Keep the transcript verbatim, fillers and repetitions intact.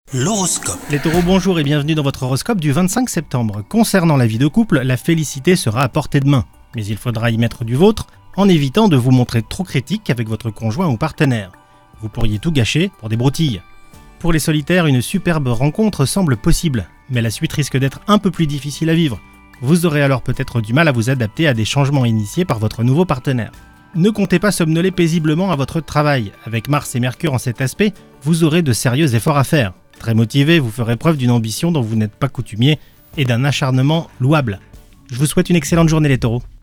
L'horoscope. Les taureaux, bonjour et bienvenue dans votre horoscope du vingt-cinq septembre. Concernant la vie de couple, la félicité sera à portée de main. Mais il faudra y mettre du vôtre en évitant de vous montrer trop critique avec votre conjoint ou partenaire. Vous pourriez tout gâcher pour des broutilles. Pour les solitaires, une superbe rencontre semble possible, mais la suite risque d'être un peu plus difficile à vivre. Vous aurez alors peut-être du mal à vous adapter à des changements initiés par votre nouveau partenaire. Ne comptez pas somnoler paisiblement à votre travail. Avec Mars et Mercure en cet aspect, vous aurez de sérieux efforts à faire. Très motivé, vous ferez preuve d'une ambition dont vous n'êtes pas coutumier et d'un acharnement louable. Je vous souhaite une excellente journée les taureaux.